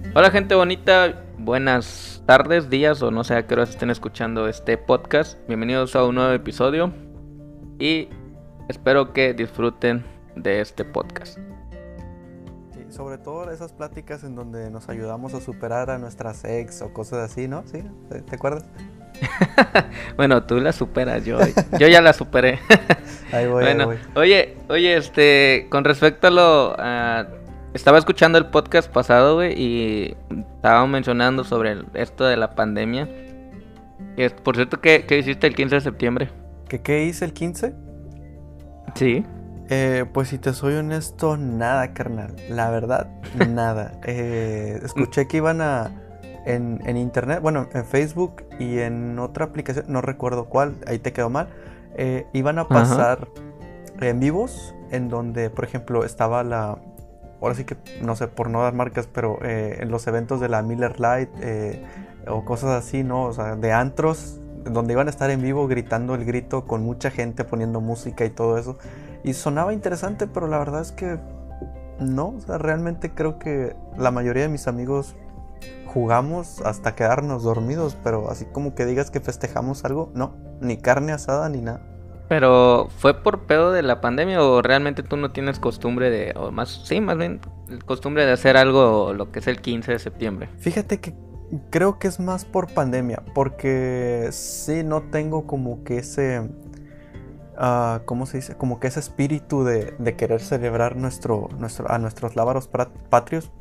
Hola gente bonita, buenas tardes, días o no sé a qué horas estén escuchando este podcast. Bienvenidos a un nuevo episodio y espero que disfruten de este podcast. Sí, sobre todo esas pláticas en donde nos ayudamos a superar a nuestras ex o cosas así, ¿no? ¿Sí? ¿Te acuerdas? Bueno, tú la superas, yo ya la superé. Ahí Bueno, voy. oye, con respecto a estaba escuchando el podcast pasado, güey, y estaban mencionando sobre esto de la pandemia. Por cierto, ¿qué hiciste el 15 de septiembre? ¿Qué hice el 15? Sí. Pues si te soy honesto, nada, carnal. La verdad, nada. Escuché que iban en internet, bueno, en Facebook y en otra aplicación, no recuerdo cuál, ahí te quedó mal. Iban a Ajá. pasar en vivos en donde, por ejemplo, estaba ahora sí que, no sé, por no dar marcas, pero en los eventos de la Miller Lite o cosas así, ¿no? O sea, de antros, donde iban a estar en vivo gritando el grito con mucha gente poniendo música y todo eso. Y sonaba interesante, pero la verdad es que no, o sea, realmente creo que la mayoría de mis amigos jugamos hasta quedarnos dormidos, pero así como que digas que festejamos algo, no, ni carne asada ni nada. Pero ¿fue por pedo de la pandemia o realmente tú no tienes costumbre o más bien, costumbre de hacer algo lo que es el 15 de septiembre? Fíjate que creo que es más por pandemia, porque sí no tengo como que ¿cómo se dice? Como que ese espíritu de querer celebrar a nuestros lábaros patrios,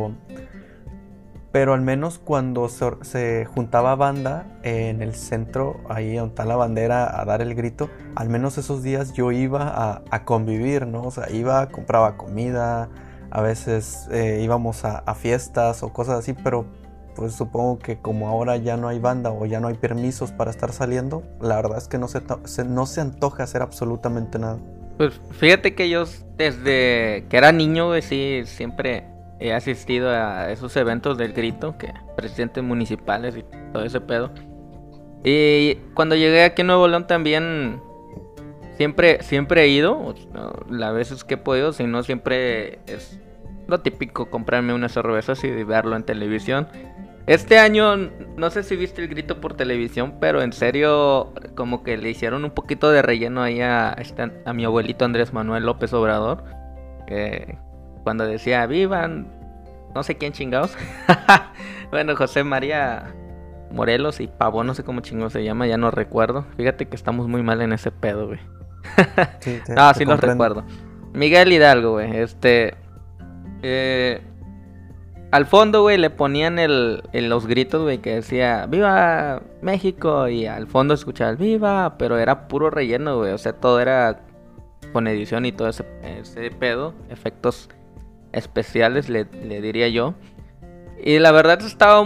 pero al menos cuando se juntaba banda en el centro, ahí donde está la bandera, a dar el grito, al menos esos días yo iba a convivir, ¿no? O sea, compraba comida, a veces íbamos a fiestas o cosas así, pero pues supongo que como ahora ya no hay banda o ya no hay permisos para estar saliendo, la verdad es que no se antoja hacer absolutamente nada. Pues fíjate que yo desde que era niño, güey, sí, siempre he asistido a esos eventos del grito, que presidentes municipales y todo ese pedo. Y cuando llegué aquí en Nuevo León también siempre he ido, las veces que he podido, si no siempre es lo típico comprarme unas cervezas y verlo en televisión. Este año, no sé si viste el grito por televisión, pero en serio, como que le hicieron un poquito de relleno ahí a mi abuelito Andrés Manuel López Obrador. Cuando decía, vivan, no sé quién chingados. Bueno, José María Morelos y Pavón, no sé cómo chingados se llama, ya no recuerdo. Fíjate que estamos muy mal en ese pedo, güey. Sí, No, te sí los comprendo. recuerdo. Miguel Hidalgo, güey, eh, al fondo, güey, le ponían los gritos, güey, que decía ¡Viva México! Y al fondo escuchaba ¡Viva! Pero era puro relleno, güey. O sea, todo era con edición y todo ese pedo. Efectos especiales, le diría yo. Y la verdad estaba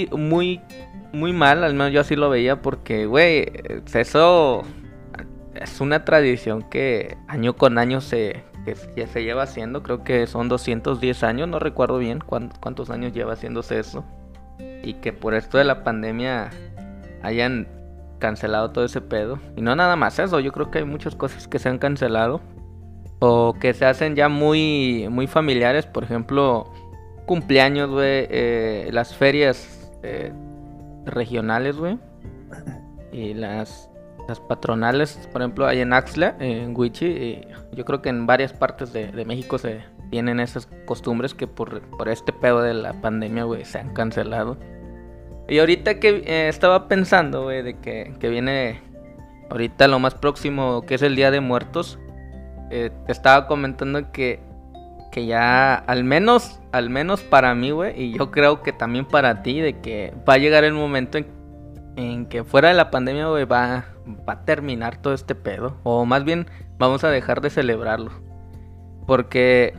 muy mal. Al menos yo así lo veía porque, güey, eso es una tradición que año con año que ya se lleva haciendo. Creo que son 210 años, no recuerdo bien cuántos años lleva haciéndose eso. Y que por esto de la pandemia hayan cancelado todo ese pedo. Y no nada más eso, yo creo que hay muchas cosas que se han cancelado. O que se hacen ya muy familiares. Por ejemplo, cumpleaños, güey. Las ferias regionales, güey. Y las patronales, por ejemplo, hay en Axla, en Huichi, y yo creo que en varias partes de México se tienen esas costumbres que por este pedo de la pandemia, güey, se han cancelado. Y ahorita que estaba pensando, güey, de que viene ahorita lo más próximo, que es el Día de Muertos, te estaba comentando que ya, al menos para mí, güey, y yo creo que también para ti, de que va a llegar el momento en que fuera de la pandemia, güey, va a terminar todo este pedo. O más bien, vamos a dejar de celebrarlo. Porque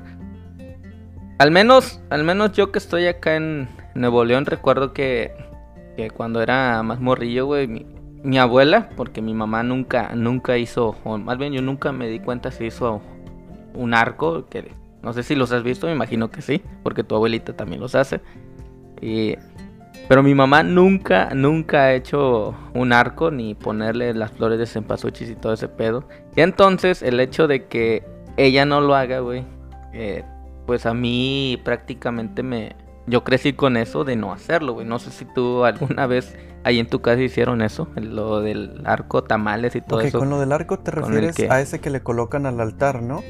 al menos yo que estoy acá en Nuevo León, recuerdo que cuando era más morrillo, güey, mi abuela, porque mi mamá nunca hizo, o más bien yo nunca me di cuenta si hizo un arco, que no sé si los has visto, me imagino que sí, porque tu abuelita también los hace. Y Pero mi mamá nunca ha hecho un arco ni ponerle las flores de cempasúchil y todo ese pedo. Y entonces el hecho de que ella no lo haga, güey, pues a mí prácticamente yo crecí con eso de no hacerlo, güey. No sé si tú alguna vez ahí en tu casa hicieron eso, lo del arco, tamales y todo Ok, eso. con lo del arco te con el refieres que... a ese que le colocan al altar, ¿no?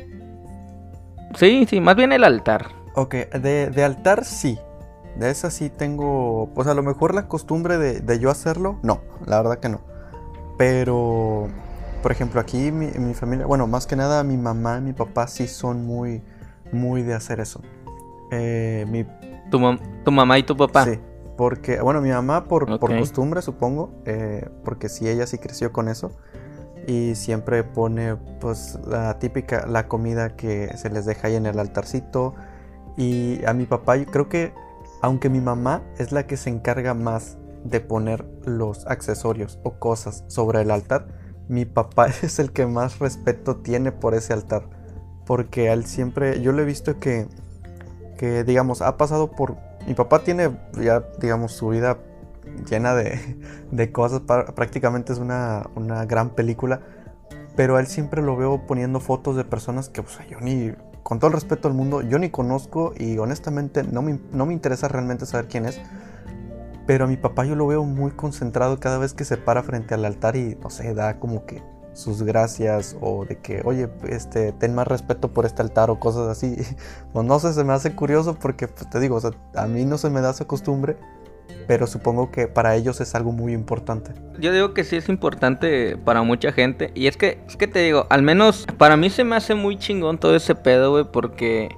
Sí, sí, más bien el altar. Ok, de altar sí. De esa sí tengo, pues a lo mejor la costumbre de yo hacerlo, no, la verdad que no. Pero, por ejemplo, aquí mi familia, bueno, más que nada mi mamá y mi papá sí son muy, muy de hacer eso. Mi Tu mamá y tu papá. Sí, porque, bueno, mi mamá por Ok. costumbre, supongo, porque sí, ella sí creció con eso y siempre pone, pues, la típica, la comida que se les deja ahí en el altarcito. Y a mi papá, yo creo que, aunque mi mamá es la que se encarga más de poner los accesorios o cosas sobre el altar, mi papá es el que más respeto tiene por ese altar, porque a él siempre, yo lo he visto digamos, ha pasado por... Mi papá tiene ya, digamos, su vida llena de cosas, prácticamente es una gran película, pero a él siempre lo veo poniendo fotos de personas que, pues, yo ni, con todo el respeto al mundo, yo ni conozco y honestamente no me interesa realmente saber quién es, pero a mi papá yo lo veo muy concentrado cada vez que se para frente al altar y, no sé, da como que sus gracias o de que, oye, ten más respeto por este altar o cosas así. Pues no sé, se me hace curioso porque, pues, te digo, o sea, a mí no se me da esa costumbre, pero supongo que para ellos es algo muy importante. Yo digo que sí es importante para mucha gente. Y es que te digo, al menos para mí se me hace muy chingón todo ese pedo, güey, porque...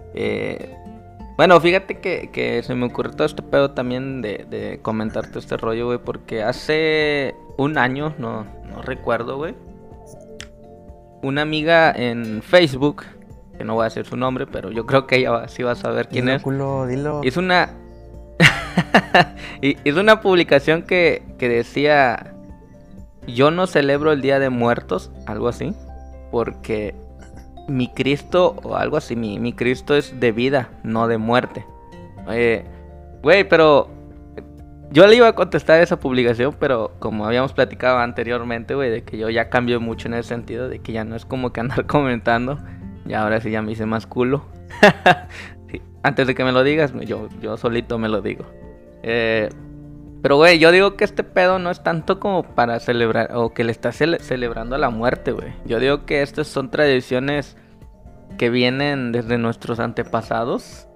bueno, fíjate que se me ocurrió todo este pedo también de comentarte este rollo, güey, porque hace un año, no recuerdo, güey, una amiga en Facebook, que no voy a decir su nombre, pero yo creo que ella sí va a saber quién Dilo, es. culo, dilo. Hizo una... hizo una publicación que decía: yo no celebro el Día de Muertos, algo así, porque mi Cristo, o algo así, mi Cristo es de vida, no de muerte. Güey, pero yo le iba a contestar esa publicación, pero como habíamos platicado anteriormente, güey, de que yo ya cambié mucho en ese sentido, de que ya no es como que andar comentando, y ahora sí ya me hice más culo. Sí, antes de que me lo digas, yo solito me lo digo. Pero, güey, yo digo que este pedo no es tanto como para celebrar, o que le estás celebrando a la muerte, güey. Yo digo que estas son tradiciones que vienen desde nuestros antepasados,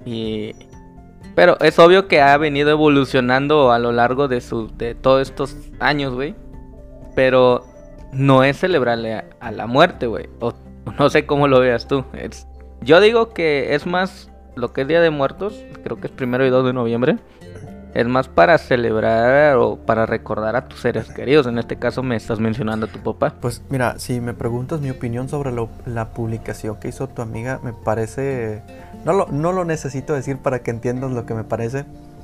pero es obvio que ha venido evolucionando a lo largo de todos estos años, güey. Pero no es celebrarle a la muerte, güey. O no sé cómo lo veas tú. Yo digo que es más lo que es Día de Muertos, creo que es 1 y 2 de noviembre. Es más para celebrar o para recordar a tus seres queridos. En este caso me estás mencionando a tu papá. Pues mira, si me preguntas mi opinión sobre la publicación que hizo tu amiga, me parece... No lo necesito decir para que entiendas lo que me parece,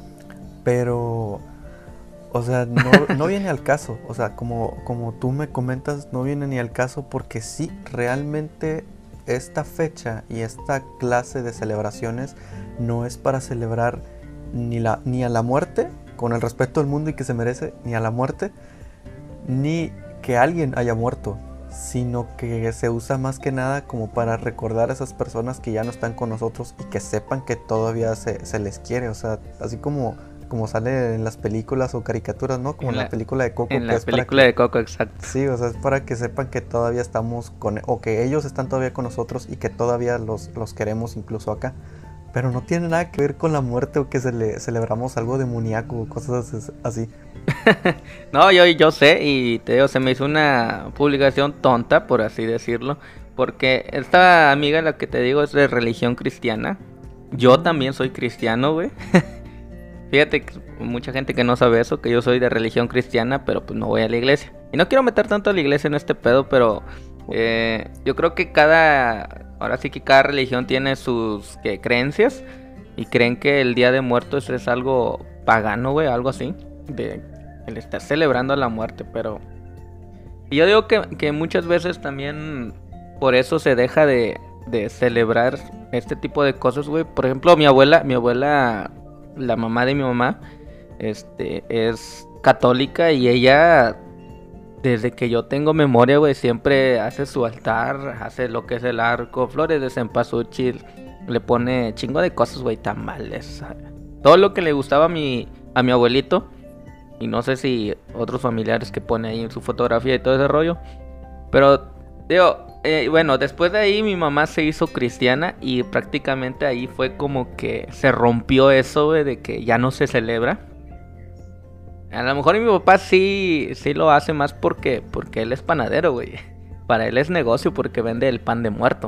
pero... O sea, no viene al caso. O sea, como tú me comentas, no viene ni al caso porque sí, realmente esta fecha y esta clase de celebraciones no es para celebrar ni a la muerte, con el respeto del mundo y que se merece, ni a la muerte, ni que alguien haya muerto, sino que se usa más que nada como para recordar a esas personas que ya no están con nosotros y que sepan que todavía se les quiere. O sea, así como sale en las películas o caricaturas, ¿no? Como en la película de Coco. En la película de Coco, exacto. Sí, o sea, es para que sepan que todavía estamos o que ellos están todavía con nosotros y que todavía los queremos incluso acá. Pero no tiene nada que ver con la muerte o que celebramos algo demoníaco o cosas así. No, yo sé, y te digo, se me hizo una publicación tonta, por así decirlo, porque esta amiga, la que te digo, es de religión cristiana. Yo también soy cristiano, güey. Fíjate que mucha gente que no sabe eso, que yo soy de religión cristiana, pero pues no voy a la iglesia. Y no quiero meter tanto a la iglesia en este pedo, pero yo creo que ahora sí que cada religión tiene sus creencias, y creen que el Día de Muertos es algo pagano, güey, algo así, de el estar celebrando a la muerte, pero... Y yo digo que muchas veces también por eso se deja de celebrar este tipo de cosas, güey. Por ejemplo, mi abuela, la mamá de mi mamá, es católica, y ella, desde que yo tengo memoria, güey, siempre hace su altar, hace lo que es el arco, flores de cempasúchil, le pone chingo de cosas, güey, tamales, todo lo que le gustaba a mi abuelito, y no sé si otros familiares que pone ahí en su fotografía y todo ese rollo, pero digo, bueno, después de ahí mi mamá se hizo cristiana y prácticamente ahí fue como que se rompió eso, güey, de que ya no se celebra. A lo mejor mi papá sí lo hace más porque él es panadero, güey. Para él es negocio porque vende el pan de muerto.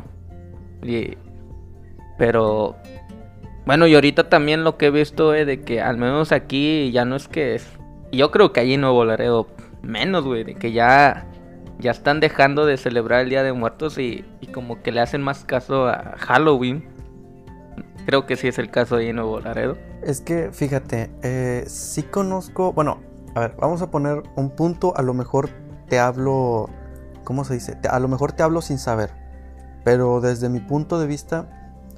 Pero bueno, y ahorita también lo que he visto es de que al menos aquí ya no es que es... Yo creo que allí en Nuevo Laredo menos, güey, de que ya están dejando de celebrar el Día de Muertos y como que le hacen más caso a Halloween. Creo que sí es el caso ahí en Nuevo Laredo. Es que, fíjate, sí conozco... Bueno, a ver, vamos a poner un punto. A lo mejor te hablo... ¿Cómo se dice? A lo mejor te hablo sin saber. Pero desde mi punto de vista...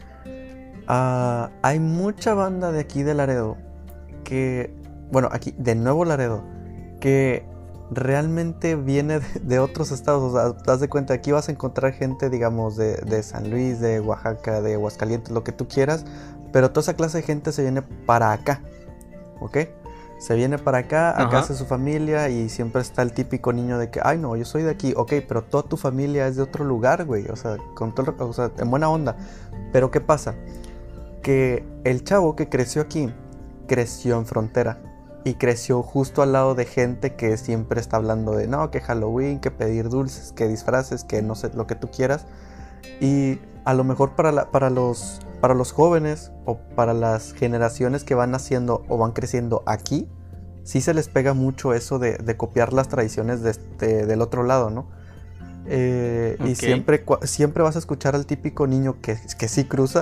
hay mucha banda de aquí de Laredo que... Bueno, aquí de Nuevo Laredo que realmente viene de otros estados. O sea, te das de cuenta, aquí vas a encontrar gente, digamos, de San Luis, de Oaxaca, de Aguascalientes, lo que tú quieras. Pero toda esa clase de gente se viene para acá, ¿ok? Se viene para acá, acá hace su familia y siempre está el típico niño de que, ay no, yo soy de aquí, ok, pero toda tu familia es de otro lugar, güey, o sea, o sea, en buena onda. Pero ¿qué pasa? Que el chavo que creció aquí, creció en frontera y creció justo al lado de gente que siempre está hablando de, no, que Halloween, que pedir dulces, que disfraces, que no sé, lo que tú quieras. Y a lo mejor para los jóvenes o para las generaciones que van naciendo o van creciendo aquí, sí se les pega mucho eso de copiar las tradiciones del otro lado, ¿no? Y siempre vas a escuchar al típico niño que sí cruza,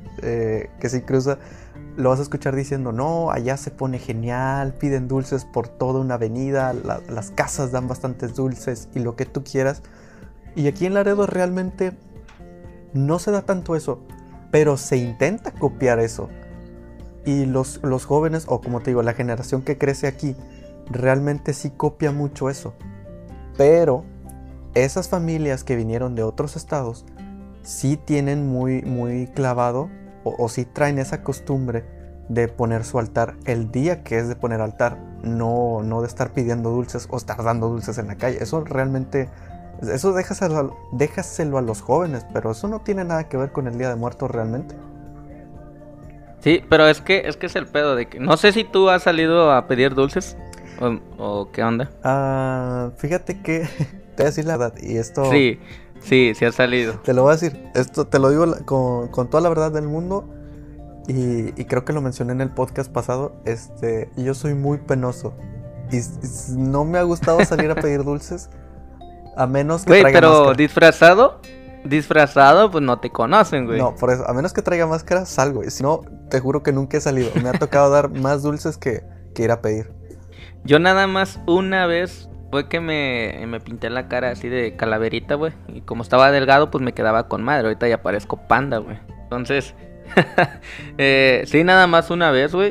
lo vas a escuchar diciendo, no, allá se pone genial, piden dulces por toda una avenida, las casas dan bastantes dulces y lo que tú quieras. Y aquí en Laredo realmente no se da tanto eso, pero se intenta copiar eso. Y los jóvenes, o como te digo, la generación que crece aquí, realmente sí copia mucho eso. Pero esas familias que vinieron de otros estados, sí tienen muy, muy clavado, o sí traen esa costumbre de poner su altar el día que es de poner altar, no de estar pidiendo dulces o estar dando dulces en la calle. Eso realmente... Eso déjaselo a los jóvenes, pero eso no tiene nada que ver con el Día de Muertos realmente. Sí, pero es que es el pedo de que... No sé si tú has salido a pedir dulces o qué onda. Fíjate que te voy a decir la verdad y esto... Sí has salido. Te lo voy a decir, esto te lo digo con toda la verdad del mundo y creo que lo mencioné en el podcast pasado. Yo soy muy penoso y no me ha gustado salir a pedir dulces. A menos que traiga máscara. Pero disfrazado, pues no te conocen, güey. No, por eso, a menos que traiga máscara, salgo. Y si no, te juro que nunca he salido. Me ha tocado dar más dulces que ir a pedir. Yo nada más una vez fue que me pinté la cara así de calaverita, güey. Y como estaba delgado, pues me quedaba con madre. Ahorita ya parezco panda, güey. Entonces, sí, nada más una vez, güey.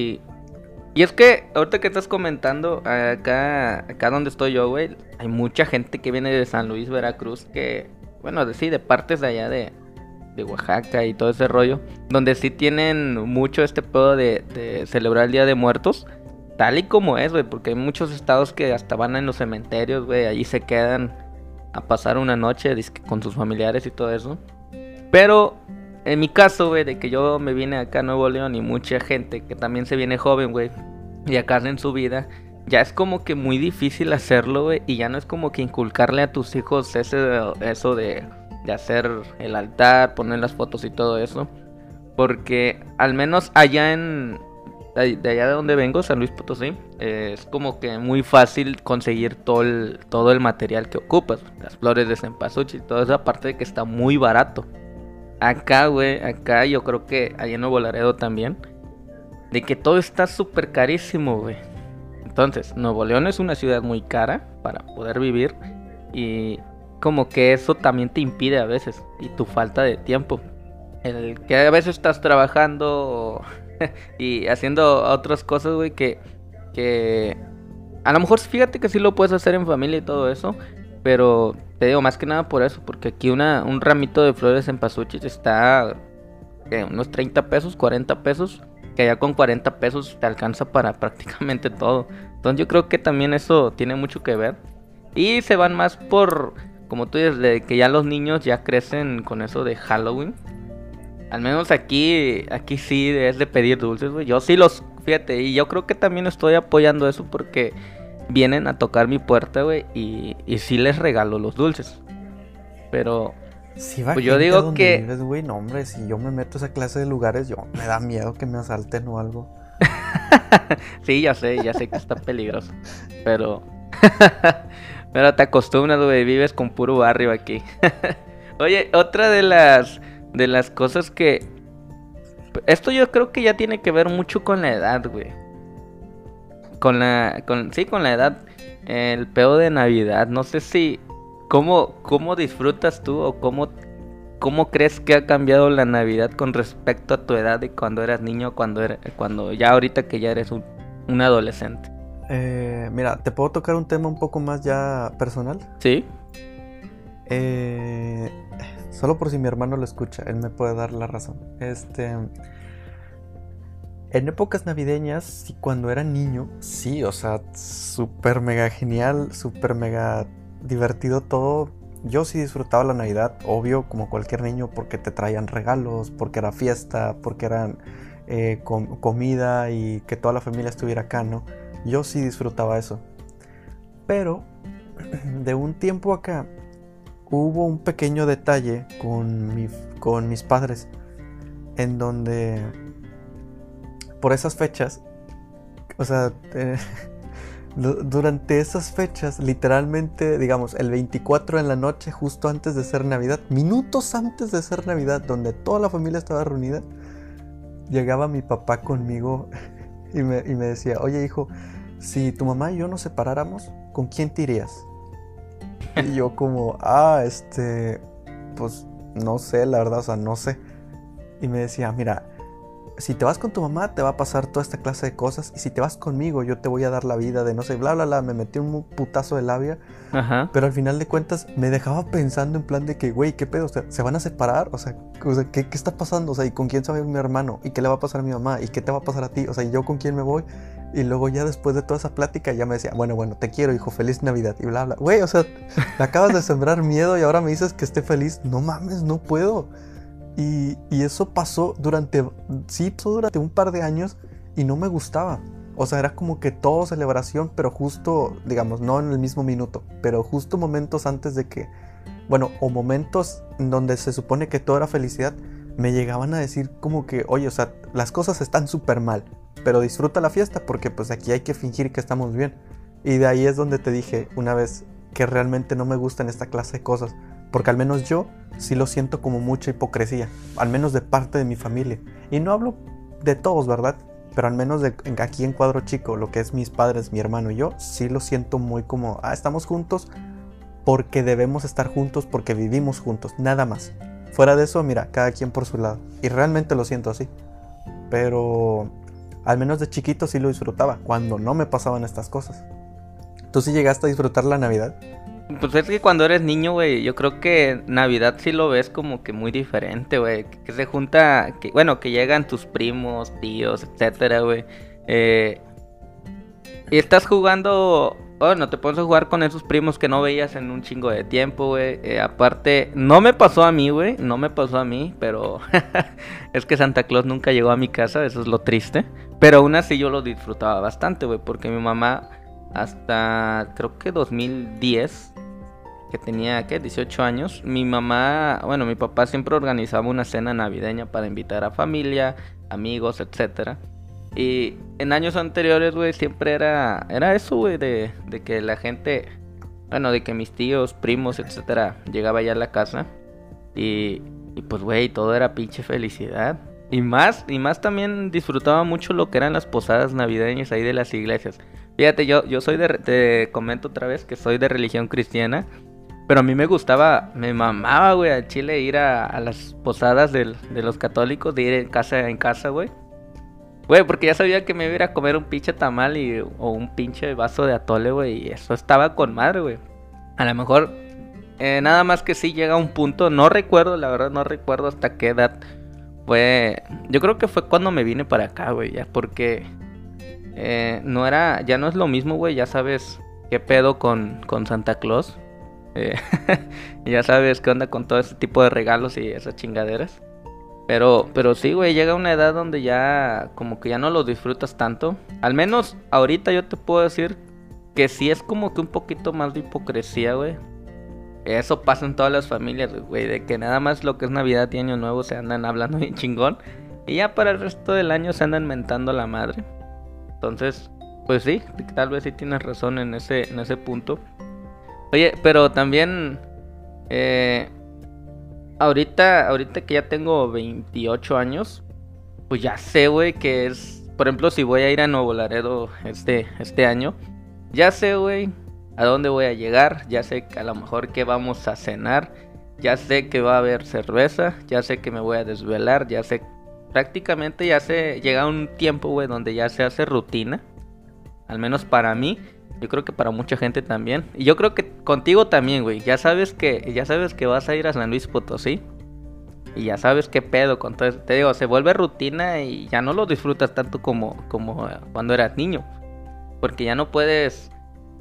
Y es que, ahorita que estás comentando, acá donde estoy yo, güey, hay mucha gente que viene de San Luis, Veracruz, que, bueno, de partes de allá de Oaxaca y todo ese rollo, donde sí tienen mucho este pedo de celebrar el Día de Muertos, tal y como es, güey, porque hay muchos estados que hasta van en los cementerios, güey, allí se quedan a pasar una noche con sus familiares y todo eso. Pero... en mi caso, güey, de que yo me vine acá a Nuevo León y mucha gente que también se viene joven, güey, y acá en su vida, ya es como que muy difícil hacerlo, güey, y ya no es como que inculcarle a tus hijos eso de hacer el altar, poner las fotos y todo eso, porque al menos allá de allá de donde vengo, San Luis Potosí, es como que muy fácil conseguir todo el material que ocupas, las flores de cempasúchil y todo eso, aparte de que está muy barato. Acá, güey, yo creo que allá en Nuevo Laredo también, de que todo está súper carísimo, güey. Entonces, Nuevo León es una ciudad muy cara para poder vivir y como que eso también te impide a veces y tu falta de tiempo. El que a veces estás trabajando y haciendo otras cosas, güey, que a lo mejor fíjate que sí lo puedes hacer en familia y todo eso. Pero te digo, más que nada por eso, porque aquí un ramito de flores en cempasúchil está unos 30 pesos, 40 pesos. que allá con 40 pesos te alcanza para prácticamente todo. Entonces yo creo que también eso tiene mucho que ver. Y se van más por, como tú dices, de que ya los niños ya crecen con eso de Halloween. Al menos aquí sí es de pedir dulces, güey. Yo sí los, fíjate, y yo creo que también estoy apoyando eso porque vienen a tocar mi puerta, güey, y sí les regalo los dulces. Pero Si va pues yo gente a digo donde que vives, güey, no, hombre, si yo me meto a esa clase de lugares, yo me da miedo que me asalten o algo. sí, ya sé que está peligroso, pero pero te acostumbras, güey, vives con puro barrio aquí. Oye, otra de las cosas que esto yo creo que ya tiene que ver mucho con la edad, güey. Con la edad, el pedo de Navidad, no sé si cómo disfrutas tú o cómo crees que ha cambiado la Navidad con respecto a tu edad de cuando eras niño, cuando ya ahorita que ya eres un adolescente. Mira, ¿te puedo tocar un tema un poco más ya personal? ¿Sí? Eh, Solo por si mi hermano lo escucha, él me puede dar la razón. En épocas navideñas, y cuando era niño, sí, o sea, súper mega genial, súper mega divertido todo. Yo sí disfrutaba la Navidad, obvio, como cualquier niño, porque te traían regalos, porque era fiesta, porque eran comida y que toda la familia estuviera acá, ¿no? Yo sí disfrutaba eso. Pero de un tiempo acá hubo un pequeño detalle con mis padres, en donde por esas fechas, o sea, durante esas fechas, literalmente, digamos, el 24 en la noche, justo antes de ser Navidad, minutos antes de ser Navidad, donde toda la familia estaba reunida, llegaba mi papá conmigo y me decía, oye hijo, si tu mamá y yo nos separáramos, ¿con quién te irías? Y yo como, pues no sé, la verdad, o sea, no sé. Y me decía, mira, si te vas con tu mamá te va a pasar toda esta clase de cosas, y si te vas conmigo yo te voy a dar la vida de no sé, bla, bla, bla. Me metí un putazo de labia, Ajá. pero al final de cuentas me dejaba pensando en plan de que, güey, ¿qué pedo? O sea, ¿se van a separar? O sea, ¿qué está pasando? O sea, ¿y con quién se va a ir mi hermano? ¿Y qué le va a pasar a mi mamá? ¿Y qué te va a pasar a ti? O sea, ¿y yo con quién me voy? Y luego ya después de toda esa plática ya me decía, bueno, te quiero, hijo, feliz Navidad y bla, bla. Güey, o sea, me acabas de sembrar miedo y ahora me dices que esté feliz. No mames, no puedo. Y eso pasó pasó durante un par de años y no me gustaba. O sea, era como que todo celebración, pero justo, digamos, no en el mismo minuto, pero justo momentos antes de que, bueno, o momentos en donde se supone que todo era felicidad, me llegaban a decir como que, oye, o sea, las cosas están súper mal, pero disfruta la fiesta porque pues aquí hay que fingir que estamos bien. Y de ahí es donde te dije una vez que realmente no me gustan esta clase de cosas, porque al menos yo sí lo siento como mucha hipocresía, al menos de parte de mi familia. Y no hablo de todos, ¿verdad? Pero al menos aquí en Cuadro Chico, lo que es mis padres, mi hermano y yo, sí lo siento muy como, estamos juntos porque debemos estar juntos, porque vivimos juntos, nada más. Fuera de eso, mira, cada quien por su lado. Y realmente lo siento así. Pero al menos de chiquito sí lo disfrutaba, cuando no me pasaban estas cosas. ¿Tú sí llegaste a disfrutar la Navidad? Pues es que cuando eres niño, güey, yo creo que Navidad sí lo ves como que muy diferente, güey. Que se junta, que llegan tus primos, tíos, etcétera, güey. Y estás jugando, bueno, te pones a jugar con esos primos que no veías en un chingo de tiempo, güey. Aparte, no me pasó a mí, güey, no me pasó a mí, pero es que Santa Claus nunca llegó a mi casa, eso es lo triste. Pero aún así yo lo disfrutaba bastante, güey, porque mi mamá hasta creo que 2010, que tenía, ¿qué? 18 años, mi papá siempre organizaba una cena navideña para invitar a familia, amigos, etcétera. Y en años anteriores, güey, siempre era eso, güey, de que la gente, de que mis tíos, primos, etcétera, llegaba ya a la casa y pues, güey, todo era pinche felicidad. Y más también disfrutaba mucho lo que eran las posadas navideñas ahí de las iglesias. Fíjate, yo soy te comento otra vez que soy de religión cristiana, pero a mí me gustaba, me mamaba, güey, al chile ir a las posadas de los católicos, de ir en casa, güey. Güey, porque ya sabía que me iba a ir a comer un pinche tamal o un pinche vaso de atole, güey, y eso estaba con madre, güey. A lo mejor, nada más que sí llega un punto, no recuerdo, la verdad no recuerdo hasta qué edad Yo creo que fue cuando me vine para acá, güey, ya, porque ya no es lo mismo, güey, ya sabes qué pedo con Santa Claus. Eh, ya sabes qué onda con todo ese tipo de regalos y esas chingaderas. Pero sí, güey, llega una edad donde ya como que ya no los disfrutas tanto. Al menos ahorita yo te puedo decir que sí es como que un poquito más de hipocresía, güey. Eso pasa en todas las familias, güey, de que nada más lo que es Navidad y Año Nuevo se andan hablando bien chingón. Y ya para el resto del año se andan mentando la madre. Entonces, pues sí, tal vez sí tienes razón en ese punto. Oye, pero también... Ahorita que ya tengo 28 años, pues ya sé, güey, que es... Por ejemplo, si voy a ir a Nuevo Laredo este año, ya sé, güey, a dónde voy a llegar, ya sé que a lo mejor qué vamos a cenar, ya sé que va a haber cerveza, ya sé que me voy a desvelar, ya sé... Prácticamente ya sé, llega un tiempo, güey, donde ya se hace rutina, al menos para mí. Yo creo que para mucha gente también. Y yo creo que contigo también, güey. Ya sabes que vas a ir a San Luis Potosí. Y ya sabes qué pedo con todo eso. Te digo, se vuelve rutina y ya no lo disfrutas tanto como cuando eras niño. Porque ya no puedes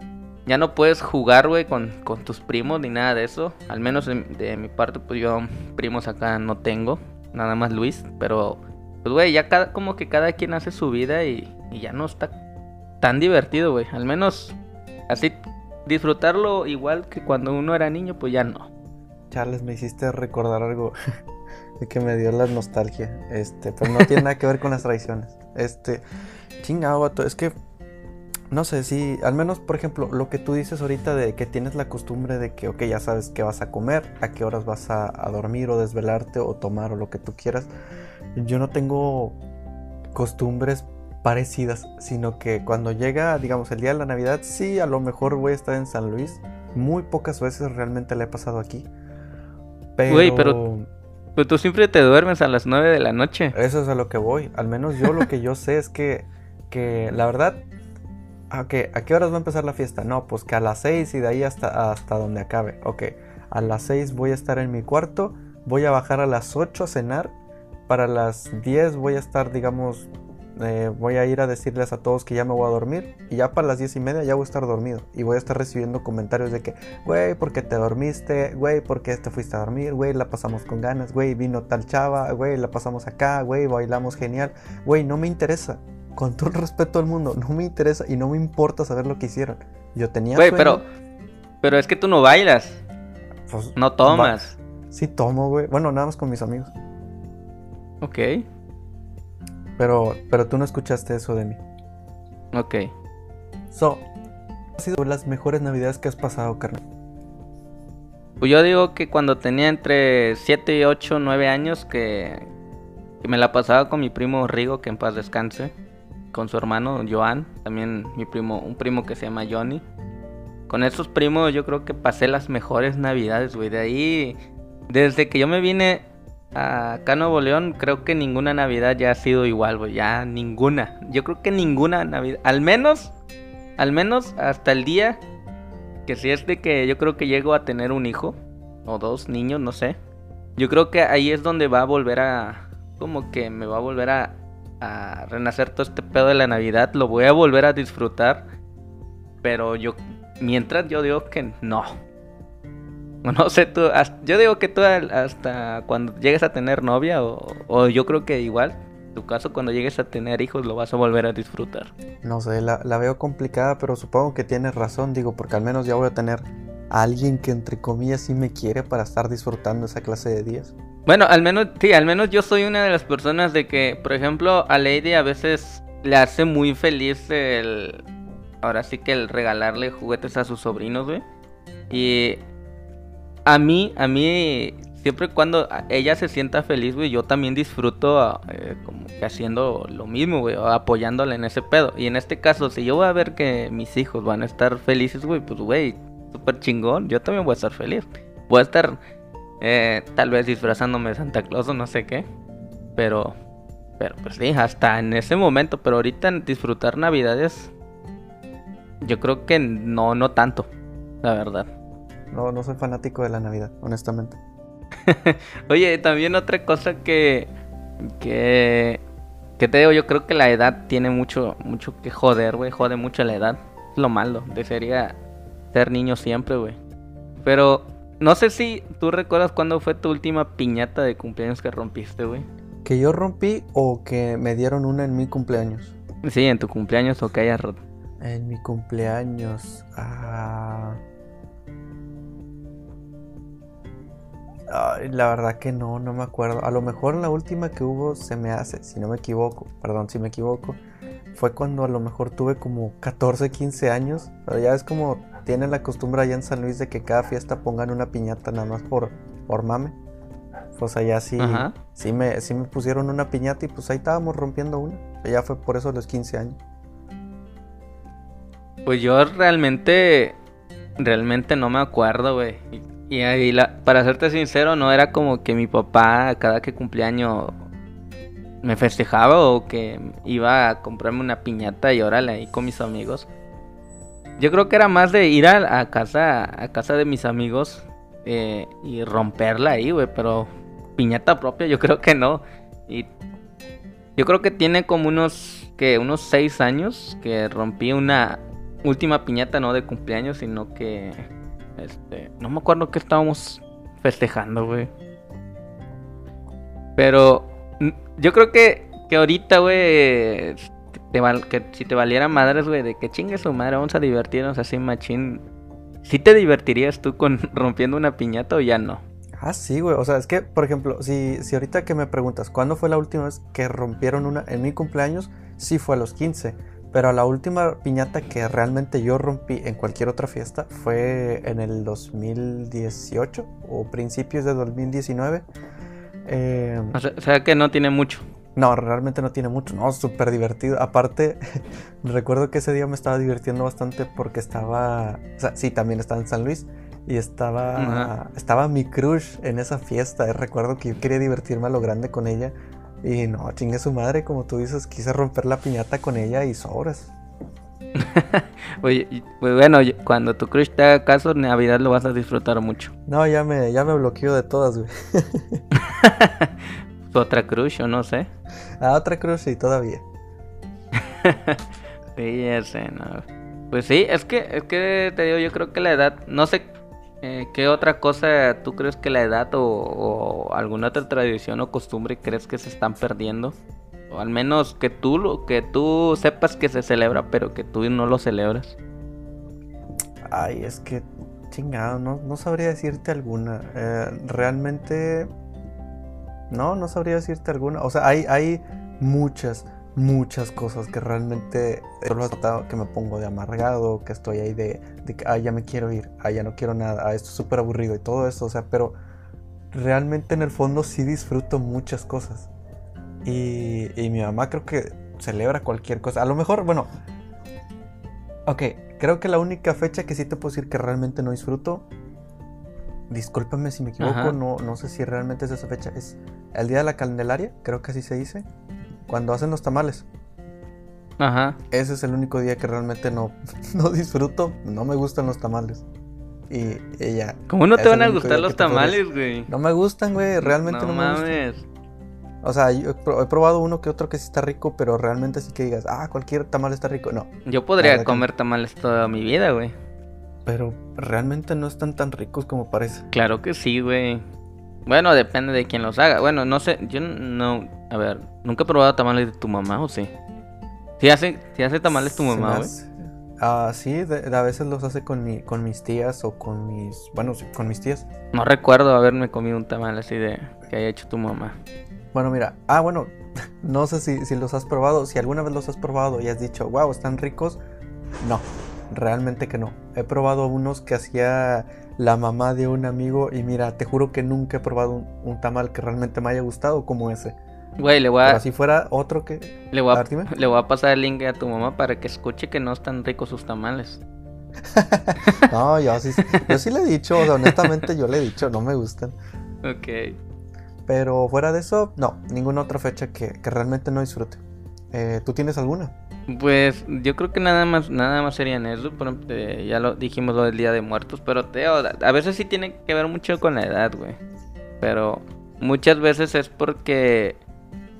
jugar, güey, con tus primos ni nada de eso. Al menos de mi parte, pues yo primos acá no tengo. Nada más Luis. Pero, pues, güey, ya como que cada quien hace su vida y ya no está tan divertido, güey. Al menos así disfrutarlo igual que cuando uno era niño, pues ya no. Charles, me hiciste recordar algo de que me dio la nostalgia. Pero no tiene nada que ver con las tradiciones. Chingado, vato. Es que no sé si, al menos, por ejemplo, lo que tú dices ahorita de que tienes la costumbre de que, ok, ya sabes qué vas a comer, a qué horas vas a dormir o desvelarte o tomar o lo que tú quieras. Yo no tengo costumbres parecidas, sino que cuando llega, digamos, el día de la Navidad, sí, a lo mejor voy a estar en San Luis. Muy pocas veces realmente le he pasado aquí. Güey, pero tú siempre te duermes a las 9 de la noche. Eso es a lo que voy. Al menos yo lo que yo sé es que la verdad, ¿a qué horas va a empezar la fiesta? No, pues que a las 6 y de ahí hasta donde acabe. Ok, a las 6 voy a estar en mi cuarto, voy a bajar a las 8 a cenar. Para las 10 voy a estar, digamos... voy a ir a decirles a todos que ya me voy a dormir. Y ya para las 10:30 ya voy a estar dormido. Y voy a estar recibiendo comentarios de que, güey, ¿por qué te dormiste? Güey, ¿por qué te fuiste a dormir? Güey, la pasamos con ganas. Güey, vino tal chava. Güey, la pasamos acá. Güey, bailamos genial. Güey, no me interesa. Con todo el respeto al mundo, no me interesa y no me importa saber lo que hicieron. Yo tenía güey, sueño. pero es que tú no bailas. Pues, no tomas. Sí tomo, güey. Bueno, nada más con mis amigos. Ok. Pero tú no escuchaste eso de mí. Ok. ¿Han sido las mejores navidades que has pasado, carnal? Pues yo digo que cuando tenía entre 7, 8, 9 años que me la pasaba con mi primo Rigo, que en paz descanse. Con su hermano Joan, también un primo que se llama Johnny. Con esos primos yo creo que pasé las mejores navidades, güey. De ahí, desde que yo me vine acá a Nuevo León, creo que ninguna Navidad ya ha sido igual, güey. Ya ninguna. Yo creo que ninguna Navidad. Al menos hasta el día que si es de que yo creo que llego a tener un hijo. O 2 niños, no sé. Yo creo que ahí es donde va a volver a... Como que me va a volver a renacer todo este pedo de la Navidad. Lo voy a volver a disfrutar. Pero mientras yo digo que no. No sé tú, yo digo que tú hasta cuando llegues a tener novia o yo creo que igual, en tu caso cuando llegues a tener hijos lo vas a volver a disfrutar. No sé, la veo complicada, pero supongo que tienes razón, digo, porque al menos ya voy a tener a alguien que entre comillas sí me quiere para estar disfrutando esa clase de días. Bueno, al menos yo soy una de las personas de que, por ejemplo, a Lady a veces le hace muy feliz ahora sí que el regalarle juguetes a sus sobrinos, güey. Y a mí, siempre cuando ella se sienta feliz, güey, yo también disfruto como que haciendo lo mismo, güey, apoyándola en ese pedo. Y en este caso, si yo voy a ver que mis hijos van a estar felices, güey, pues, güey, súper chingón, yo también voy a estar feliz. Voy a estar tal vez disfrazándome de Santa Claus o no sé qué. Pero pues sí, hasta en ese momento. Pero ahorita disfrutar Navidades, yo creo que no tanto, la verdad. No soy fanático de la Navidad, honestamente. Oye, también otra cosa que Que... ¿Qué te digo? Yo creo que la edad tiene mucho que joder, güey. Jode mucho la edad. Es lo malo. Desearía ser niño siempre, güey. Pero no sé si tú recuerdas cuándo fue tu última piñata de cumpleaños que rompiste, güey. ¿Que yo rompí o que me dieron una en mi cumpleaños? Sí, en tu cumpleaños o que hayas roto. En mi cumpleaños. Ay, la verdad que no me acuerdo. A lo mejor la última que hubo se me hace, si no me equivoco, perdón si me equivoco, fue cuando a lo mejor tuve como 14, 15 años. Pero ya es como tienen la costumbre allá en San Luis de que cada fiesta pongan una piñata nada más por mame. Pues allá sí, Ajá. sí me pusieron una piñata y pues ahí estábamos rompiendo una. Ya fue por eso los 15 años. Pues yo realmente no me acuerdo, güey. Y ahí para serte sincero, no era como que mi papá cada que cumpleaños me festejaba o que iba a comprarme una piñata y órale ahí con mis amigos. Yo creo que era más de ir a casa de mis amigos y romperla ahí, güey, pero piñata propia yo creo que no. Y yo creo que tiene como unos 6 años que rompí una última piñata, no de cumpleaños, sino que no me acuerdo qué estábamos festejando, güey. Pero yo creo que ahorita, güey, que si te valiera madres, güey, de que chingue su madre, vamos a divertirnos así machín. ¿Sí te divertirías tú con rompiendo una piñata o ya no? Ah, sí, güey. O sea, es que, por ejemplo, si ahorita que me preguntas, ¿cuándo fue la última vez que rompieron una en mi cumpleaños? Sí fue a los 15. Pero la última piñata que realmente yo rompí en cualquier otra fiesta fue en el 2018 o principios de 2019. O sea que no tiene mucho. No, realmente no tiene mucho. No, súper divertido. Aparte, recuerdo que ese día me estaba divirtiendo bastante porque estaba... O sea, sí, también estaba en San Luis. Y estaba mi crush en esa fiesta. Recuerdo que yo quería divertirme a lo grande con ella. Y no, chingue su madre, como tú dices, quise romper la piñata con ella y sobres. Oye, pues bueno, cuando tu crush te haga caso, en Navidad lo vas a disfrutar mucho. No, ya me bloqueó de todas, güey. Tu otra crush o no sé. A otra crush sí, todavía. Sí, ya sé, no. Pues sí, es que te digo, yo creo que la edad, no sé qué otra cosa tú crees que la edad o alguna otra tradición o costumbre crees que se están perdiendo. O al menos que tú sepas que se celebra, pero que tú no lo celebras. Ay, es que chingado, no sabría decirte alguna. Realmente no sabría decirte alguna. O sea, hay muchas cosas que realmente solo he notado que me pongo de amargado, que estoy ahí de que ya me quiero ir, ya no quiero nada, esto es súper aburrido y todo eso, o sea, pero realmente en el fondo sí disfruto muchas cosas. Y mi mamá creo que celebra cualquier cosa. A lo mejor, bueno, ok, creo que la única fecha que sí te puedo decir que realmente no disfruto, discúlpame si me equivoco, no sé si realmente es esa fecha, es el Día de la Candelaria, creo que así se dice, cuando hacen los tamales. Ajá. Ese es el único día que realmente no disfruto, no me gustan los tamales. Y ella... ¿Cómo no te van a gustar los tamales, güey? No me gustan, güey, realmente no me gustan. O sea, yo he probado uno que otro que sí está rico, pero realmente sí que digas, cualquier tamal está rico, no. Yo podría comer tamales toda mi vida, güey. Pero realmente no están tan ricos como parece. Claro que sí, güey. Bueno, depende de quién los haga. Bueno, no sé, yo no... A ver, ¿nunca he probado tamales de tu mamá o sí? ¿Sí hace tamales tu mamá, güey? Sí, a veces los hace con mis tías o con mis... Bueno, sí, con mis tías. No recuerdo haberme comido un tamal así de que haya hecho tu mamá. Bueno, mira, bueno, no sé si los has probado, si alguna vez los has probado y has dicho, wow, ¿están ricos? No, realmente que no. He probado unos que hacía la mamá de un amigo y mira, te juro que nunca he probado un tamal que realmente me haya gustado como ese. Güey, Pero si fuera otro que... Le voy a pasar el link a tu mamá para que escuche que no están ricos sus tamales. No, yo sí le he dicho, o sea, honestamente yo le he dicho, no me gustan. Ok. Pero fuera de eso, no, ninguna otra fecha que realmente no disfrute. ¿Tú tienes alguna? Pues yo creo que nada más serían eso. Por ejemplo, ya lo dijimos lo del Día de Muertos, pero a veces sí tiene que ver mucho con la edad, güey. Pero muchas veces es porque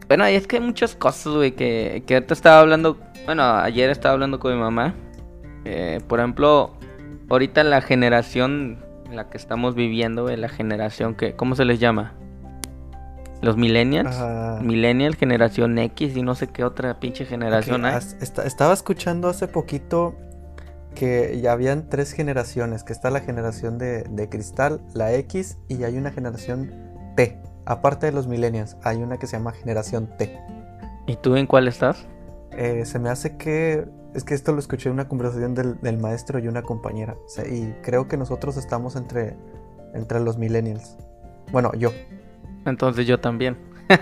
Bueno, y es que hay muchas cosas, güey, que ahorita estaba hablando, bueno, ayer estaba hablando con mi mamá. Por ejemplo, ahorita la generación en la que estamos viviendo, güey, la generación que, ¿cómo se les llama? Los millennials. Ah, Millennial, generación X y no sé qué otra pinche ok, generación hay. estaba escuchando hace poquito que ya habían tres generaciones, que está la generación de cristal, la X, y hay una generación T. Aparte de los millennials, hay una que se llama generación T. ¿Y tú en cuál estás? Se me hace que... Es que esto lo escuché en una conversación del maestro y una compañera. O sea, y creo que nosotros estamos entre los millennials. Bueno, yo. Entonces yo también.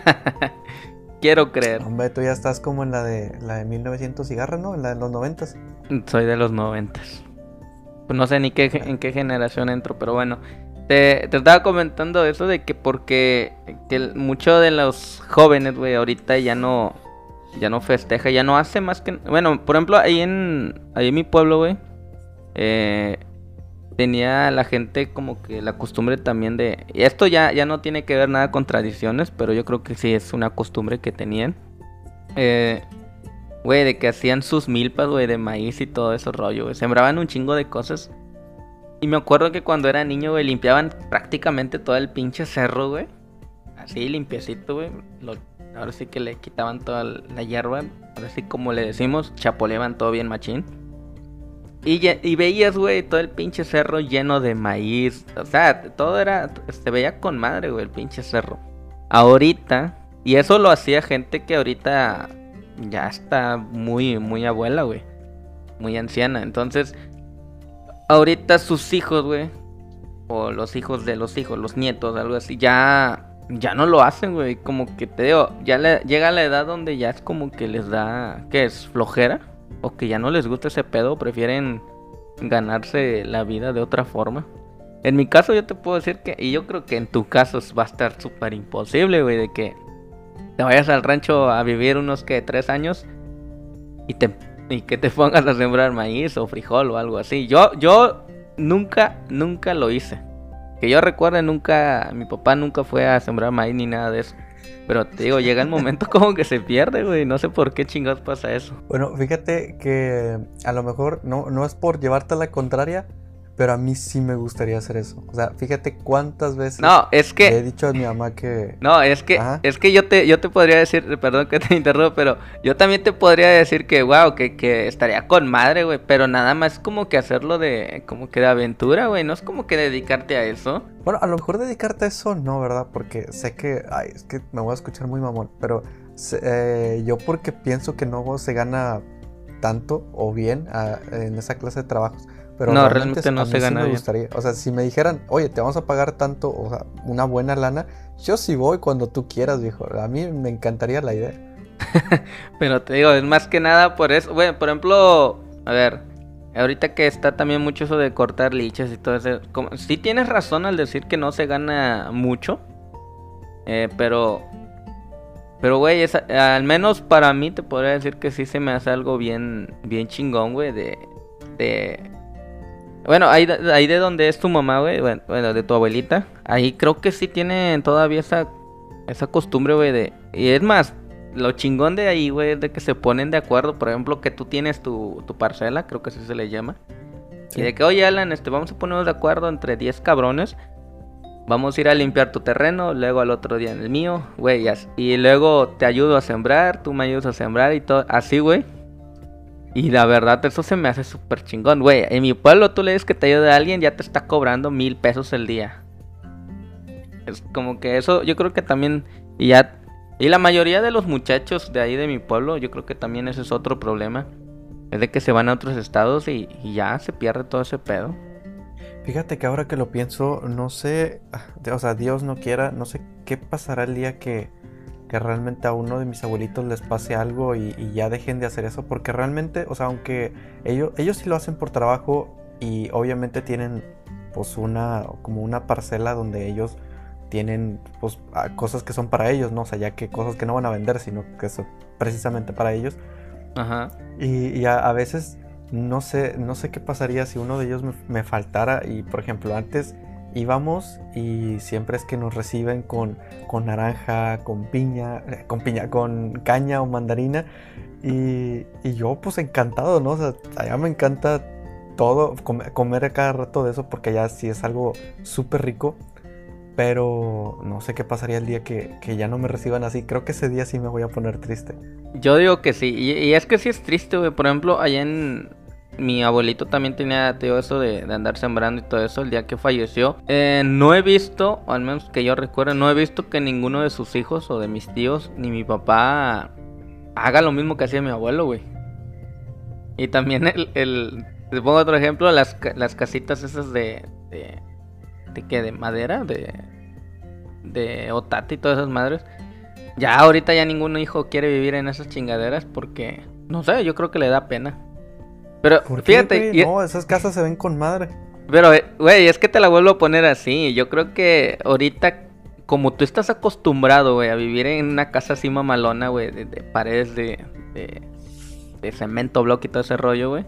Quiero creer. Hombre, tú ya estás como en la de 1900 cigarros, ¿no? En la de los 90s. Soy de los 90. Pues no sé ni en qué generación entro, pero bueno. Te estaba comentando eso de que porque mucho de los jóvenes, güey, ahorita ya no festeja, ya no hace más que... Bueno, por ejemplo, ahí en mi pueblo, güey, eh, tenía la gente como que la costumbre también de... Y esto ya no tiene que ver nada con tradiciones, pero yo creo que sí es una costumbre que tenían. Eh, Güey, de que hacían sus milpas, güey, de maíz y todo ese rollo, güey. Sembraban un chingo de cosas. Y me acuerdo que cuando era niño, güey, limpiaban prácticamente todo el pinche cerro, güey. Así, limpiecito, güey. Ahora sí que le quitaban toda la hierba. Ahora sí, como le decimos, chapoleaban todo bien machín. Y veías, güey, todo el pinche cerro lleno de maíz. O sea, todo era... Se veía con madre, güey, el pinche cerro. Ahorita... Y eso lo hacía gente que ahorita ya está muy, muy abuela, güey. Muy anciana. Entonces, ahorita sus hijos, güey. O los hijos de los hijos, los nietos, algo así. Ya no lo hacen, güey. Como que te digo, llega la edad donde ya es como que les da... ¿Qué es? ¿Flojera? O que ya no les gusta ese pedo. Prefieren ganarse la vida de otra forma. En mi caso yo te puedo decir que... Y yo creo que en tu caso va a estar súper imposible, güey. De que te vayas al rancho a vivir unos que 3 años y que te pongas a sembrar maíz o frijol o algo así. Yo nunca lo hice. Que yo recuerde, mi papá nunca fue a sembrar maíz ni nada de eso. Pero te digo, llega el momento como que se pierde, güey. No sé por qué chingados pasa eso. Bueno, fíjate que a lo mejor no es por llevarte a la contraria, pero a mí sí me gustaría hacer eso. O sea, fíjate cuántas veces No, es le he que... dicho a mi mamá que... No, Ajá. es que yo te podría decir, perdón que te interrumpa, pero yo también te podría decir que, wow, que estaría con madre, güey, pero nada más como que hacerlo como que de aventura, güey, no es como que dedicarte a eso. Bueno, a lo mejor dedicarte a eso no, ¿verdad? Porque sé que... Ay, es que me voy a escuchar muy mamón, pero yo porque pienso que no se gana tanto o bien en esa clase de trabajos. Pero No, realmente realmente no a mí se sí gana me bien. gustaría. O sea, si me dijeran, oye, te vamos a pagar tanto, o sea, una buena lana, yo sí voy cuando tú quieras, viejo. A mí me encantaría la idea. Pero te digo, es más que nada por eso, güey, por ejemplo, a ver, ahorita que está también mucho eso de cortar lichas y todo eso, sí tienes razón al decir que no se gana mucho, pero... Pero, güey, al menos para mí te podría decir que sí se me hace algo bien chingón, güey, de... Bueno, ahí de donde es tu mamá, güey, bueno, de tu abuelita, ahí creo que sí tienen todavía esa costumbre, güey, Y es más, lo chingón de ahí, güey, es de que se ponen de acuerdo, por ejemplo, que tú tienes tu parcela, creo que así se le llama, y Sí. de que, oye, Alan, vamos a ponernos de acuerdo entre 10 cabrones. Vamos a ir a limpiar tu terreno, luego al otro día en el mío, güey, y luego te ayudo a sembrar, tú me ayudas a sembrar y todo, así, güey. Y la verdad, eso se me hace súper chingón, güey. En mi pueblo tú le dices que te ayude a alguien, ya te está cobrando 1,000 pesos el día. Es como que eso, yo creo que también, y la mayoría de los muchachos de ahí de mi pueblo, yo creo que también ese es otro problema. Es de que se van a otros estados y ya se pierde todo ese pedo. Fíjate que ahora que lo pienso, no sé, o sea, Dios no quiera, no sé qué pasará el día que realmente a uno de mis abuelitos les pase algo y ya dejen de hacer eso, porque realmente, o sea, aunque ellos sí lo hacen por trabajo y obviamente tienen pues como una parcela donde ellos tienen pues cosas que son para ellos, ¿no? O sea, ya que cosas que no van a vender, sino que son precisamente para ellos. Ajá. Y a veces no sé qué pasaría si uno de ellos me faltara y, por ejemplo, antes íbamos y siempre es que nos reciben con naranja, con caña o mandarina. Y yo pues encantado, ¿no? O sea, allá me encanta todo, comer a cada rato de eso porque allá sí es algo súper rico. Pero no sé qué pasaría el día que ya no me reciban así. Creo que ese día sí me voy a poner triste. Yo digo que sí, y es que sí es triste, güey. Por ejemplo, allá en... Mi abuelito también tenía, te digo, eso de andar sembrando y todo eso el día que falleció. No he visto, o al menos que yo recuerde, no he visto que ninguno de sus hijos o de mis tíos, ni mi papá, haga lo mismo que hacía mi abuelo, güey. Y también te pongo otro ejemplo, las casitas esas ¿de qué? ¿De madera? De otate y todas esas madres. Ya ahorita ya ningún hijo quiere vivir en esas chingaderas porque, no sé, yo creo que le da pena. Pero ¿Por qué, fíjate, güey? No, esas casas se ven con madre. pero güey, es que te la vuelvo a poner así. Yo creo que ahorita, como tú estás acostumbrado, güey, a vivir en una casa así mamalona, güey, de paredes de cemento, bloque y todo ese rollo, güey.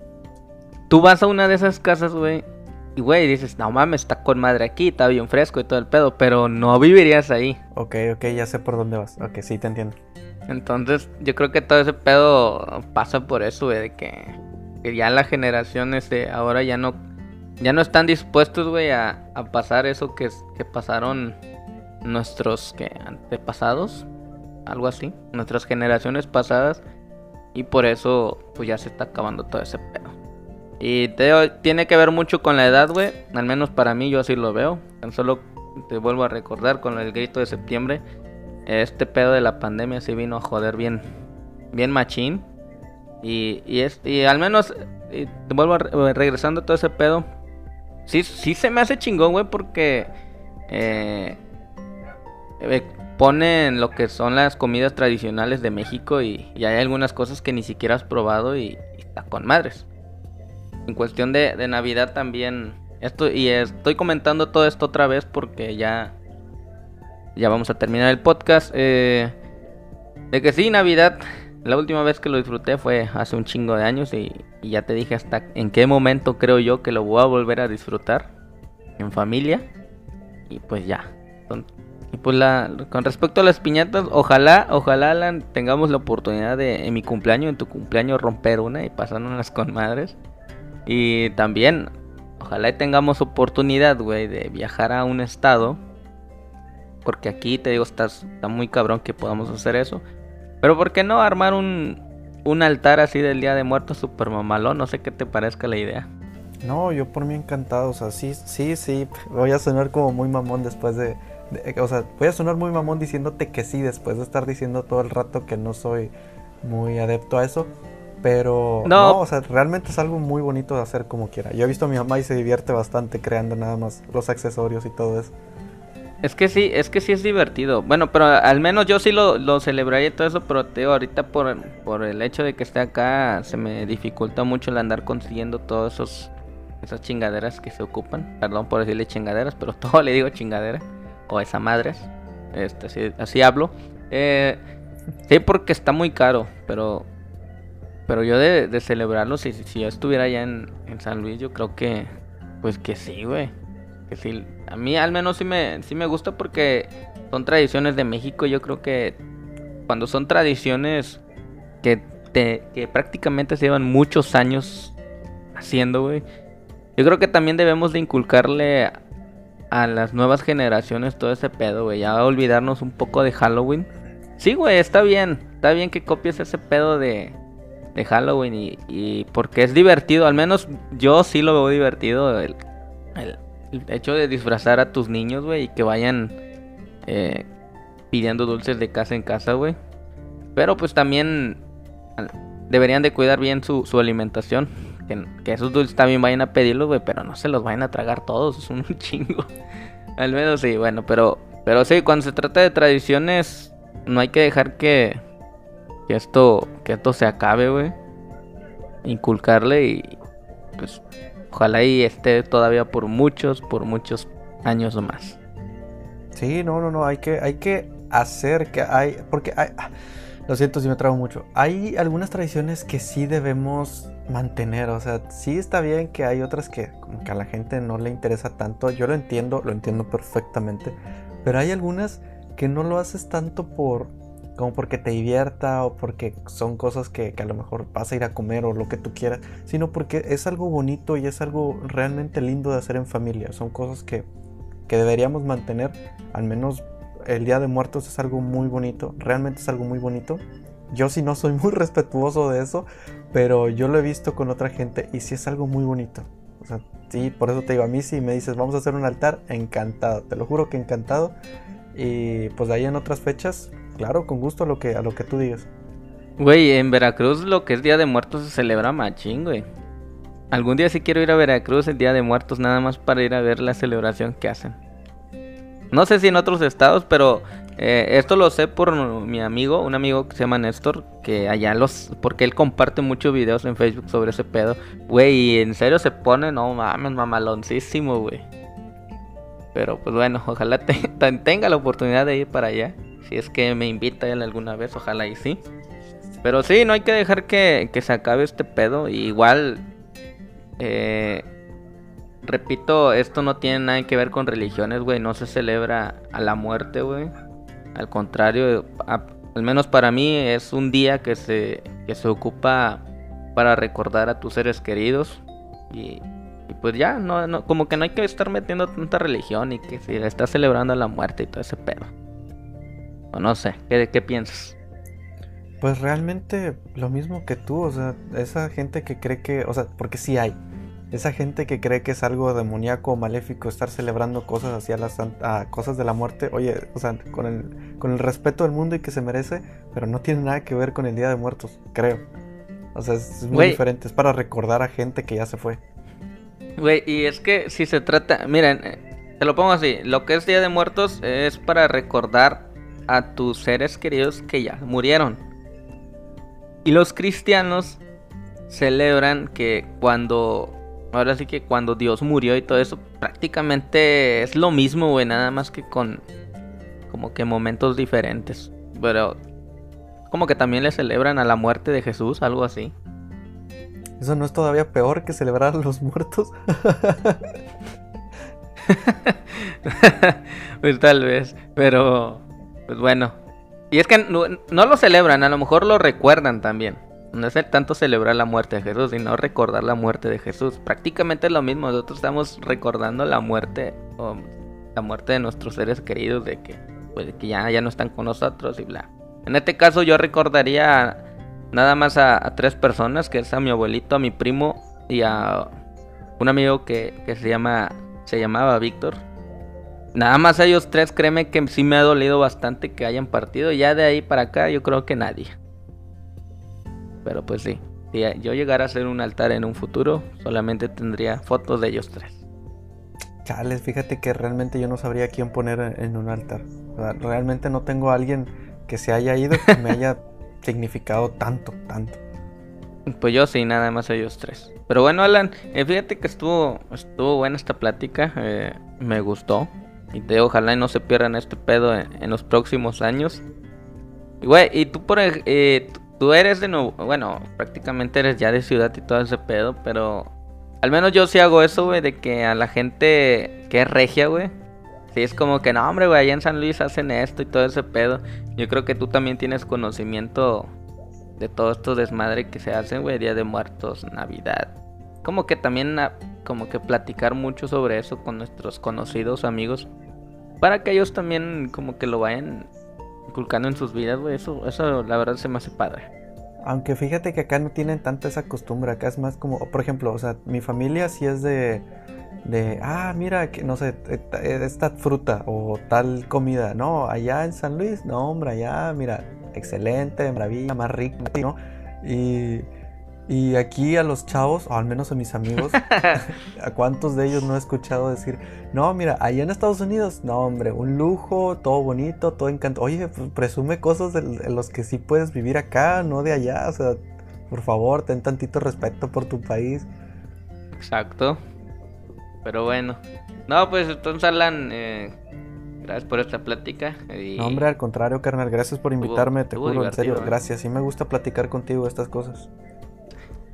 Tú vas a una de esas casas, güey, y güey, dices, no mames, está con madre aquí, está bien fresco y todo el pedo, pero no vivirías ahí. Ok, ya sé por dónde vas. Ok, sí, te entiendo. Entonces, yo creo que todo ese pedo pasa por eso, güey, de que ya las generaciones de ahora ya no están dispuestos, güey, a pasar eso que pasaron nuestros antepasados, algo así, nuestras generaciones pasadas, y por eso pues ya se está acabando todo ese pedo. Y tiene que ver mucho con la edad, güey, al menos para mí yo así lo veo. Tan solo te vuelvo a recordar con el grito de septiembre, este pedo de la pandemia sí vino a joder bien machín. Y al menos, te vuelvo regresando a todo ese pedo. Sí se me hace chingón, güey, porque ponen lo que son las comidas tradicionales de México y hay algunas cosas que ni siquiera has probado y está con madres. En cuestión de Navidad también, estoy comentando todo esto otra vez porque ya vamos a terminar el podcast. De que sí, Navidad... La última vez que lo disfruté fue hace un chingo de años y ya te dije hasta en qué momento creo yo que lo voy a volver a disfrutar en familia. Y pues ya. Y pues con respecto a las piñatas, ojalá Alan, tengamos la oportunidad de en mi cumpleaños, en tu cumpleaños, romper una y pasárnoslas con madres. Y también, ojalá tengamos oportunidad, güey, de viajar a un estado. Porque aquí, te digo, está muy cabrón que podamos hacer eso. Pero ¿por qué no armar un altar así del Día de Muertos super mamalón? No sé qué te parezca la idea. No, yo por mí encantado, o sea, sí, voy a sonar como muy mamón después o sea, voy a sonar muy mamón diciéndote que sí, después de estar diciendo todo el rato que no soy muy adepto a eso, pero no, o sea, realmente es algo muy bonito de hacer como quiera. Yo he visto a mi mamá y se divierte bastante creando nada más los accesorios y todo eso. Es que sí es divertido. Bueno, pero al menos yo sí lo celebraría y todo eso, pero te digo, ahorita por el hecho de que esté acá, se me dificulta mucho el andar consiguiendo todas esas chingaderas que se ocupan. Perdón por decirle chingaderas, pero todo le digo chingadera. O esa madres. Así hablo. Sí, porque está muy caro, pero yo de celebrarlo, si yo estuviera allá en San Luis, yo creo que, pues que sí, güey. Que sí, a mí al menos sí me gusta porque son tradiciones de México. Yo creo que cuando son tradiciones que prácticamente se llevan muchos años haciendo, güey, yo creo que también debemos de inculcarle a las nuevas generaciones todo ese pedo, güey. Ya olvidarnos un poco de Halloween. Sí, güey, está bien que copies ese pedo de Halloween y porque es divertido. Al menos yo sí lo veo divertido el hecho de disfrazar a tus niños, güey, y que vayan pidiendo dulces de casa en casa, güey. Pero pues también deberían de cuidar bien su alimentación. Que esos dulces también vayan a pedirlos, güey, pero no se los vayan a tragar todos, es un chingo. Al menos sí, bueno, pero sí, cuando se trata de tradiciones, no hay que dejar que esto se acabe, güey. Inculcarle y pues... Ojalá y esté todavía por muchos años o más. Sí, no, hay que hacer que hay... Porque hay... Lo siento si me trago mucho. Hay algunas tradiciones que sí debemos mantener, o sea, sí está bien que hay otras que como que a la gente no le interesa tanto, yo lo entiendo perfectamente, pero hay algunas que no lo haces tanto como porque te divierta o porque son cosas que a lo mejor vas a ir a comer o lo que tú quieras, sino porque es algo bonito y es algo realmente lindo de hacer en familia, son cosas que deberíamos mantener, al menos el Día de Muertos es algo muy bonito, realmente es algo muy bonito. Yo sí no soy muy respetuoso de eso, pero yo lo he visto con otra gente y sí es algo muy bonito. O sea, sí, por eso te digo, a mí si me dices vamos a hacer un altar, encantado, te lo juro que encantado. Y pues de ahí en otras fechas, claro, con gusto a lo que tú digas. Güey, en Veracruz lo que es Día de Muertos se celebra machín, güey. Algún día sí quiero ir a Veracruz el Día de Muertos nada más para ir a ver la celebración que hacen. No sé si en otros estados, pero esto lo sé por mi amigo, un amigo que se llama Néstor, que allá porque él comparte muchos videos en Facebook sobre ese pedo. Güey, y en serio se pone, no mames, mamaloncísimo, güey. Pero pues bueno, ojalá tenga la oportunidad de ir para allá. Si es que me invita él alguna vez, ojalá y sí. Pero sí, no hay que dejar que se acabe este pedo. Y igual, repito, esto no tiene nada que ver con religiones, güey. No se celebra a la muerte, güey. Al contrario, al menos para mí es un día que se ocupa para recordar a tus seres queridos. Y pues ya, como que no hay que estar metiendo tanta religión y que si le estás celebrando la muerte y todo ese pedo. O no sé, ¿qué piensas? Pues realmente lo mismo que tú, o sea, esa gente que cree que, o sea, porque sí hay, esa gente que cree que es algo demoníaco o maléfico estar celebrando cosas hacia cosas de la muerte, oye, o sea, con el respeto del mundo y que se merece, pero no tiene nada que ver con el Día de Muertos, creo. O sea, es muy diferente, es para recordar a gente que ya se fue. Güey, y es que si se trata, miren, te lo pongo así, lo que es Día de Muertos es para recordar a tus seres queridos que ya murieron. Y los cristianos celebran que ahora sí que cuando Dios murió y todo eso, prácticamente es lo mismo, güey, nada más que con como que momentos diferentes. Pero como que también le celebran a la muerte de Jesús, algo así. ¿Eso no es todavía peor que celebrar a los muertos? Pues tal vez, pero pues bueno. Y es que no lo celebran, a lo mejor lo recuerdan también. No es tanto celebrar la muerte de Jesús, sino recordar la muerte de Jesús. Prácticamente es lo mismo, nosotros estamos recordando la muerte o la muerte de nuestros seres queridos, de que pues que ya no están con nosotros y bla. En este caso yo recordaría nada más a 3 personas, que es a mi abuelito, a mi primo y a un amigo que se llamaba Víctor. Nada más a ellos 3, créeme que sí me ha dolido bastante que hayan partido. Ya de ahí para acá yo creo que nadie. Pero pues sí, si yo llegara a hacer un altar en un futuro, solamente tendría fotos de ellos 3. Chales, fíjate que realmente yo no sabría quién poner en un altar. O sea, realmente no tengo a alguien que se haya ido que me haya significado tanto. Pues yo sí, nada más ellos 3. Pero bueno, Alan, fíjate que estuvo buena esta plática. Me gustó. Y ojalá no se pierdan este pedo en los próximos años. Y güey, y tú eres de nuevo, bueno, prácticamente eres ya de ciudad y todo ese pedo, pero al menos yo sí hago eso, güey, de que a la gente que es regia, güey, sí es como que no, hombre, güey, allá en San Luis hacen esto y todo ese pedo. Yo creo que tú también tienes conocimiento de todo esto desmadre que se hacen, güey, Día de Muertos, Navidad. Como que también, como que platicar mucho sobre eso con nuestros conocidos amigos, para que ellos también como que lo vayan inculcando en sus vidas, güey. Eso la verdad se me hace padre. Aunque fíjate que acá no tienen tanta esa costumbre, acá es más como, por ejemplo, o sea, mi familia sí es mira, que no sé, esta fruta o tal comida, no, allá en San Luis, no, hombre, allá, mira, excelente, maravilla, más rico, ¿no? Y aquí a los chavos, o al menos a mis amigos, ¿a cuántos de ellos no he escuchado decir, no, mira, allá en Estados Unidos, no, hombre, un lujo, todo bonito, todo encantado. Oye, pues, presume cosas de los que sí puedes vivir acá, no de allá, o sea, por favor, ten tantito respeto por tu país. Exacto. Pero bueno. No, pues entonces, Alan, gracias por esta plática. No, hombre, al contrario, carnal, gracias por invitarme, te juro, en serio, gracias. Sí me gusta platicar contigo estas cosas.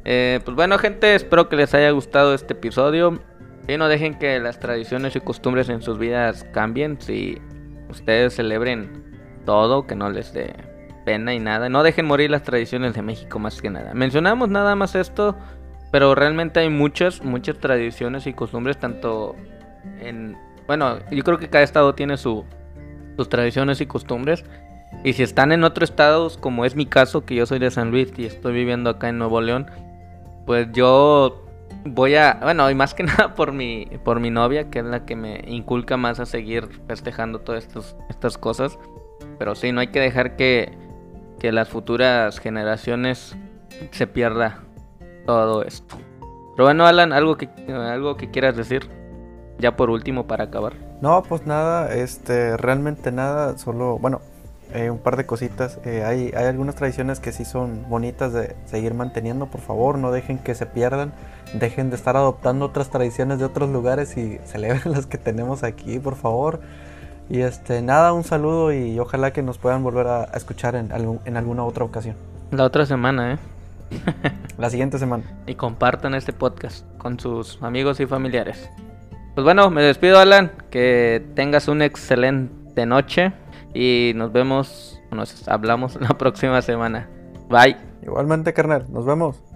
Pues bueno, gente, espero que les haya gustado este episodio. Y no dejen que las tradiciones y costumbres en sus vidas cambien. Si ustedes celebren todo, que no les dé pena y nada. No dejen morir las tradiciones de México más que nada. Mencionamos nada más esto, pero realmente hay muchas tradiciones y costumbres, tanto en... Bueno, yo creo que cada estado tiene sus tradiciones y costumbres. Y si están en otros estados, como es mi caso, que yo soy de San Luis y estoy viviendo acá en Nuevo León, pues yo voy a... Bueno, y más que nada por mi novia, que es la que me inculca más a seguir festejando todas estas cosas. Pero sí, no hay que dejar que las futuras generaciones se pierda todo esto. Pero bueno, Alan, algo que quieras decir ya por último para acabar. No, pues nada, realmente nada, solo, bueno, un par de cositas. Hay algunas tradiciones que sí son bonitas de seguir manteniendo. Por favor, no dejen que se pierdan. Dejen de estar adoptando otras tradiciones de otros lugares y celebren las que tenemos aquí, por favor. Y nada, un saludo y ojalá que nos puedan volver a escuchar en alguna otra ocasión. La otra semana, La siguiente semana. Y compartan este podcast con sus amigos y familiares. Pues bueno, me despido, Alan. Que tengas una excelente noche. Y nos vemos, nos hablamos la próxima semana. Bye. Igualmente, carnal. Nos vemos.